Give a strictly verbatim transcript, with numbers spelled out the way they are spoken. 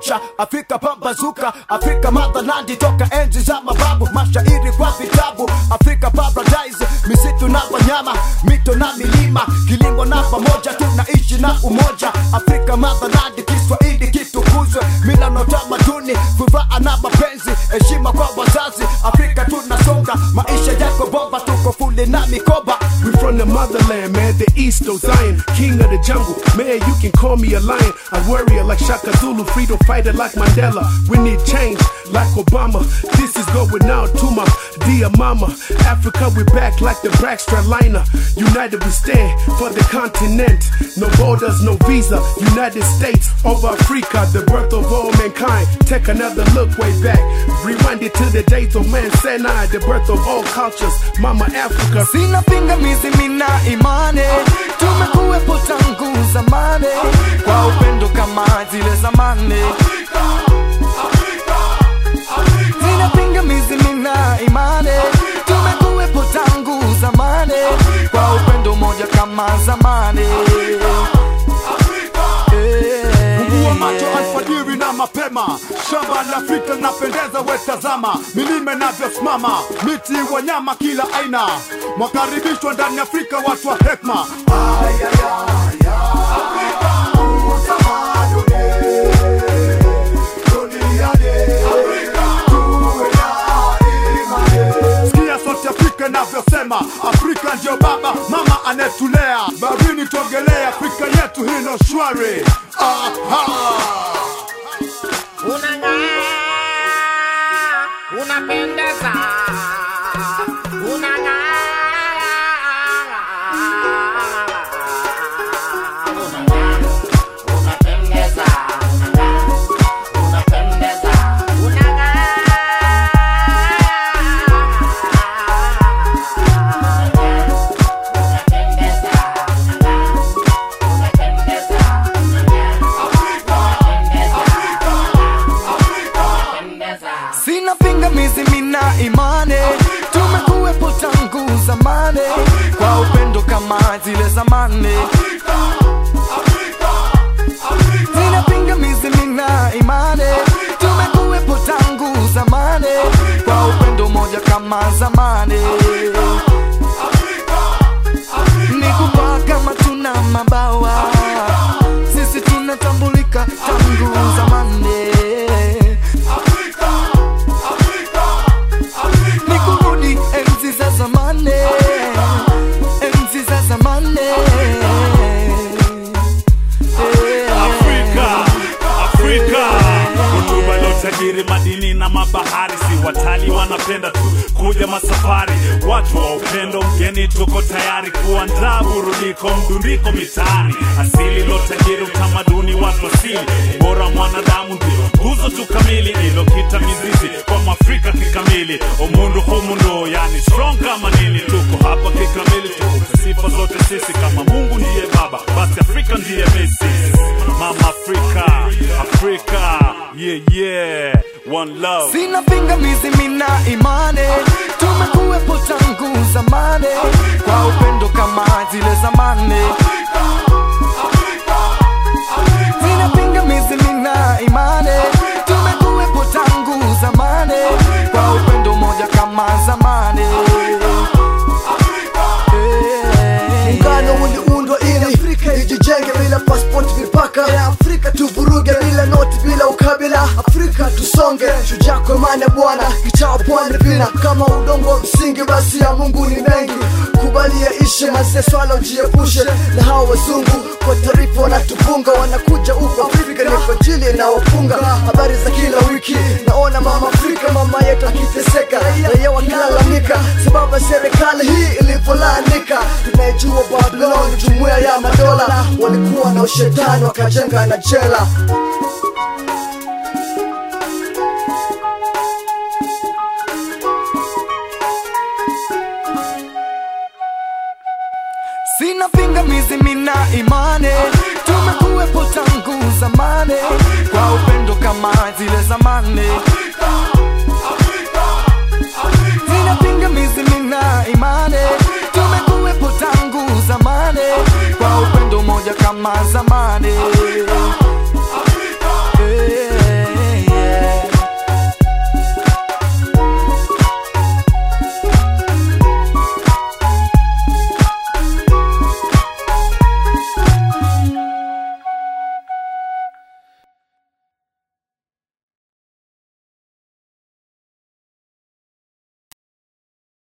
moja, Afrika pambazuka, Afrika motherland toka enzi za mababu, mashairi kwa vitabu, Afrika paradise, misitu na wanyama, mito na milima, kilimo na pamoja, tunaishi na umoja, Afrika motherland, Kiswahili kitukuzwe, mila na tamaduni, furaha na mapenzi, heshima kwa wazazi, Afrika tunasonga, maisha yako bomba, tuko fuli na mikoba. We from the motherland, man, the East of Zion, king of the jungle, man, you can call me a lion, a warrior like Shaka Zulu, freedom fighter like Mandela. We need change like Obama. This is going out to my dear mama. Africa, we back like the Braxtra liner. United we stand for the continent. No borders, no visa. United States of Africa, the birth of all mankind. Take another look way back. Rewind it to the days of man Sinai, the birth of all cultures. Mama Africa. Sina pingamizi mina imani, tumekuwepo tangu zamani, kwa upendo kama zile zamani. Sina pingamizi mina imani, tumekuwepo tangu zamani, kwa upendo moja kama zamani. Fungua macho alfajiri na mapema, shamba la Afrika napendeza wetazama, milime navyosimama, miti wanyama kila aina, mwakaribishwa ndani Afrika watu wa hekma. Sikia sote Afrika navyosema, Afrika ndio baba, mama anetulea, barini togelea, Afrika yetu hino shwari. Aha! Unang'aa, unapendeza, unang'aa, unang'aa, unapendeza, unang'aa, unapendeza, unang'aa, Sina pingamizi mina imani, tumekuwepo tangu zamani, kwa upendo kama zile zamani. Sina pingamizi mina imani, tumekuwepo tangu zamani, kwa upendo moja kama zamani. Nikupaa kama tuna mabawa, sisi tunatambulika tangu zamani. Nikurudi enzi za zamani, enzi za zamani. Afrika, Afrika, kutuba lotajiri madini na mabahari, si watali wanapenda tu kuja masafari, watu wa upendo mgeni tuko tayari kuandaa burudiko mdundiko mitaani, asili lotajiri utamaduni watu asili, bora mwanadamu ndio nguzo tu kamili, ilokita mizizi kwa Mwafrika kikamili, omundu homundo yani strong kama nini, tuko hapa kikamili, tuko sifa zote sisi, kama Mungu ndiye baba, basi Afrika ndiye Messi. Mama Afrika, Afrika, yeah yeah, one love. Sina pingamizi mina imani, tumekuwepo tangu zamani, kwa upendo kama zile zamani. Sina pingamizi mina imani, tumekuwepo tangu zamani, kwa upendo moja kama zamani. Muungano uliundwa ili ijijenge bila passport mipaka ya Afrika, tuvuruge bila noti bila ukabila, Afrika tusonge, shujaa kwa maana bwana, kichao pwani vina kama udongo msingi, basi ya Mungu ni mengi, kubali ya ishe mazee swala ujiepushe na hao wazungu, kwa taarifa wanatupunga, wanakuja huko Afrika ni kwa ajili na wapunga, habari za kila wiki, naona mama Afrika mama yetu akiteseka, raia wakilalamika, sababu serikali hii ilipolanika, tunajua Babylon jumuiya ya madola, walikuwa na ushetani wakajenga na jela. Sina pingamizi mina imani, tumekuwepo tangu zamani, kwa upendo kama zile zamani. Sina pingamizi mina imani, tumekuwepo tangu zamani, kwa upendo moja kama zamani.